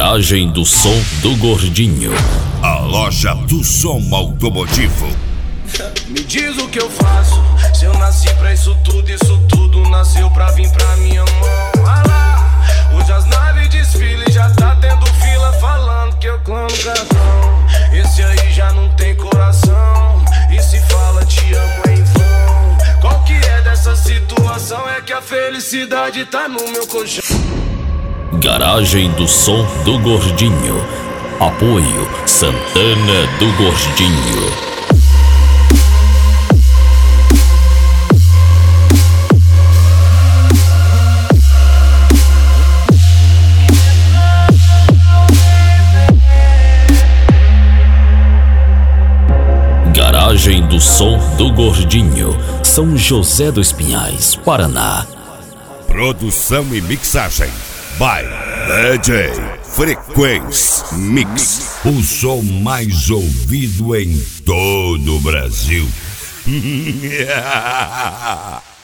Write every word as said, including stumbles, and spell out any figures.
Garagem do Som do Gordinho. A loja do som automotivo. Me diz o que eu faço. Se eu nasci pra isso tudo, isso tudo nasceu pra vir pra minha mão. Ah lá, hoje as naves desfilam, já tá tendo fila falando que eu clono cartão. Esse aí já não tem coração, e se fala te amo é em vão. Qual que é dessa situação? É que a felicidade tá no meu colchão. Garagem do Som do Gordinho. Apoio Santana do Gordinho. Garagem do Som do Gordinho, São José dos Pinhais, Paraná. Produção e mixagem by D J Frequência Mix. O som mais ouvido em todo o Brasil.